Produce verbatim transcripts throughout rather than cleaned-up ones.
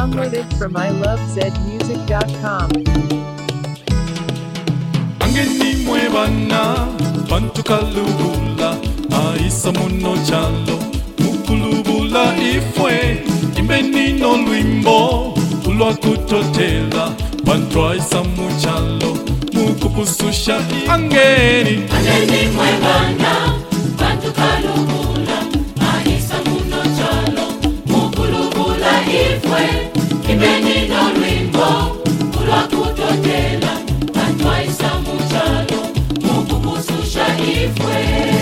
Downloaded from i love zed music dot com. Angeni mwebana bantu kalubula aisa muno chalo mukulubula ifwe imbeni no lwimbo ulwa kutotela bantu aisa muchalo mukupususha angeni Angeni mwebana bantu kalubula aisa muno chalo mukulubula ifwe imbeni no lwimbo ulwa kutotela bantu aisa muchalo mukupususha ifwe.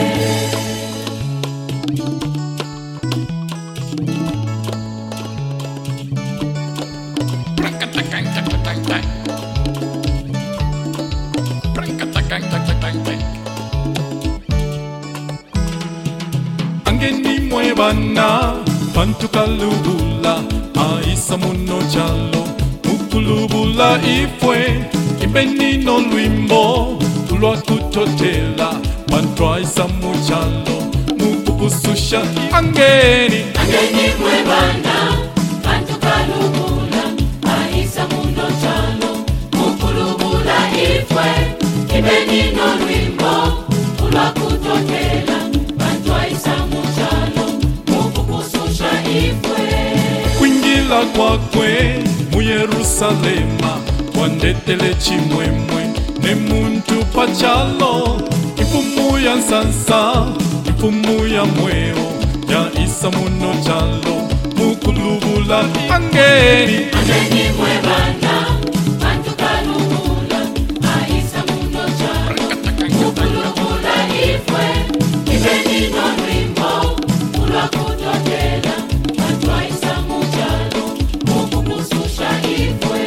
Angeni mwebana bantu kalubula aisa muno chalo mukulubula ifwe imbeni no lwimbo ulwa kutotela bantu aisa muchalo mukupususha angeni Angeni mwebana bantu kalubula aisa muno chalo mukulubula ifwe imbeni no lwimbo ulwa kutotela bantu aisa muchalo mukupususha ifwe. kwingila kwakwe mu Yerusalema wandetele chimwemwe ne muntu pachalo ifumu ya nsansa ifumu ya mweo ya isa muno chalo mukulubula angeni Angeni mwebana bantu kalubula aisa muno chalo mukulubula ifwe imbeni no lwimbo ulwa kutotela bantu aisa muchalo mukupususha ifwe.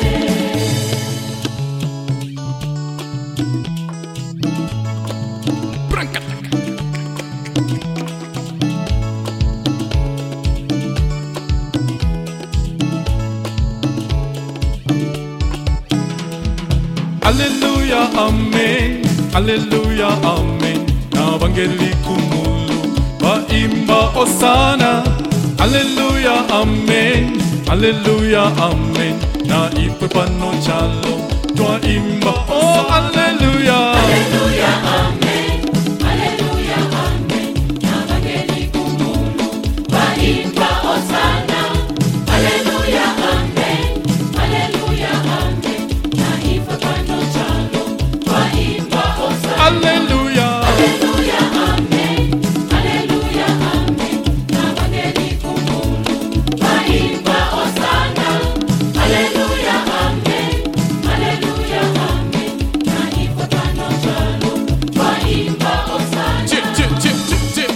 Hallelujah, amen. Hallelujah, amen. Na vangeli kumulu baimba osana. Hallelujah, amen. Hallelujah, amen. Na ipe pano chalo twaimba oh hallelujah. Hallelujah, amen. Hallelujah, amen. Nabageni kumulu baimba osana. Hallelujah, amen. Hallelujah, amen. Naifa pano chalo baimba osana. Hallelujah. Hallelujah, amen. Hallelujah, amen. Nabageni kumulu baimba osana. Hallelujah, amen. Hallelujah, amen. Naifa pano chalo baimba osana. Chip, chip, chip, chip, chip.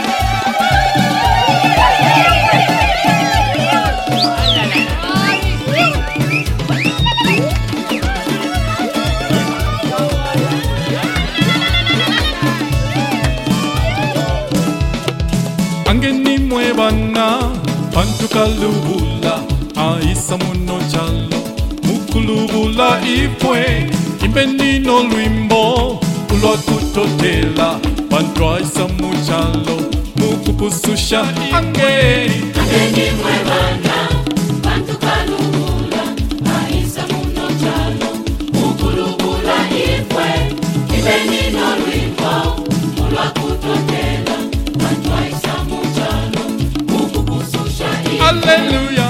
Angeni mwebana bantu kalubula aisa muno chalo mukulubula ifwe imbeni no lwimbo ulwa kutotela bantu aisa muchalo mukupususha angeni Angeni mwebana bantu kalubula aisa muno chalo mukulubula ifwe imbeni no lwimbo ulwa kutotela bantu aisa muchalo mukupususha ifwe. Hallelujah.